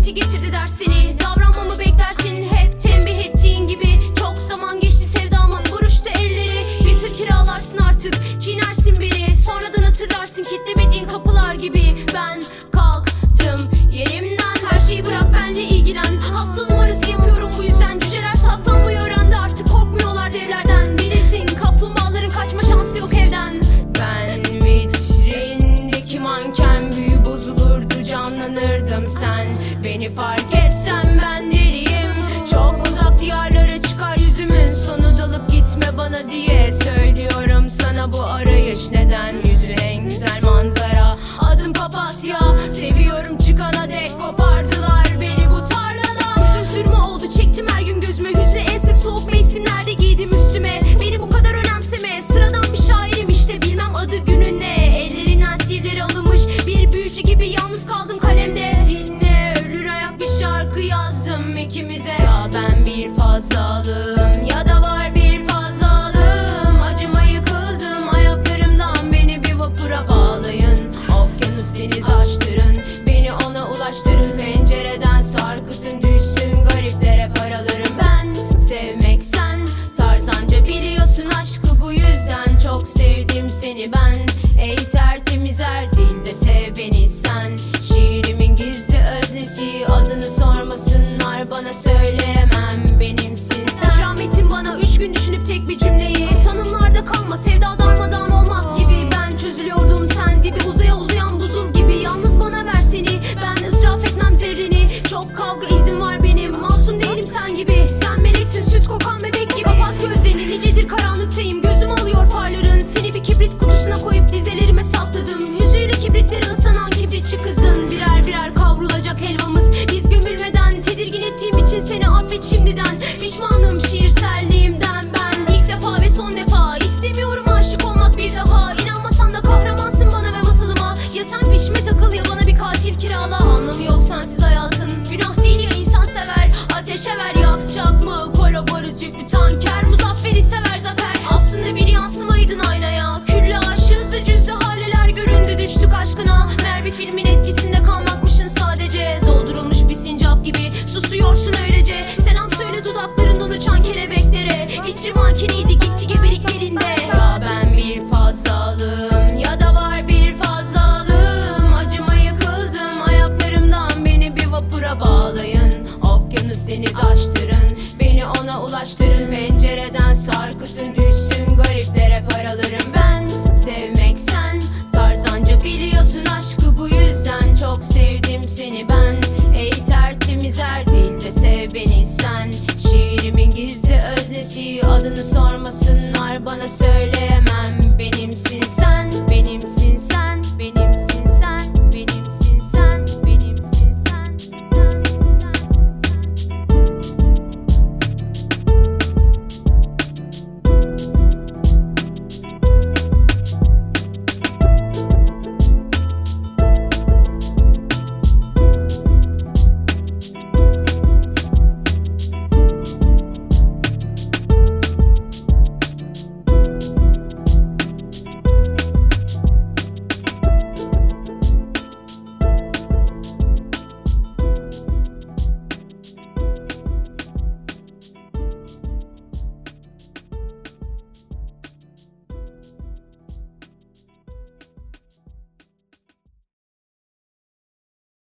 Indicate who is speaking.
Speaker 1: Reality getirdi dersini. Davranmamı beklersin hep tembih ettiğin gibi. Çok zaman geçti sevdamın buruştu elleri. Bir tır kiralarsın artık, çiğnersin beni. Sonradan hatırlarsın kilitlemediğin kapılar gibi. Ben kalktım yerimden, her şeyi bırak benle ilgilen. Hasta numarası yapıyorum bu yüzden. Cüceler saklanmayı öğrendi artık, korkmuyorlar devlerden. Bilirsin kaplumbağaların kaçma şansı yok evden. Ben vitrindeki manken, büyü bozulurdu canlanırdım sen. Beni fark etsen ben deliyim. Çok uzak diyarlara çıkar yüzümün sonu, dalıp gitme bana diye söylüyorum sana bu arayış neden. Yüzün en güzel manzara, adım papatya. Seviyorum çıkana dek kopardılar beni bu tarlada. Hüzün sürme oldu çektim her gün gözüme. Hüznü en sık soğuk mevsimlerde giydim üstüme. Beni bu kadar önemseme, sıradan bir şairim işte, bilmem adı günün ne. Ellerinden sihirleri alınmış bir büyücü gibi yalnız kaldım kalemde. Dinle ölür ayak bir şarkı yazdım ikimize. Ya ben bir fazlalığım ya da var bir fazlalığım. Acıma yıkıldım ayaklarımdan, beni bir vapura bağlayın. Okyanus deniz aştırın, beni ona ulaştırın.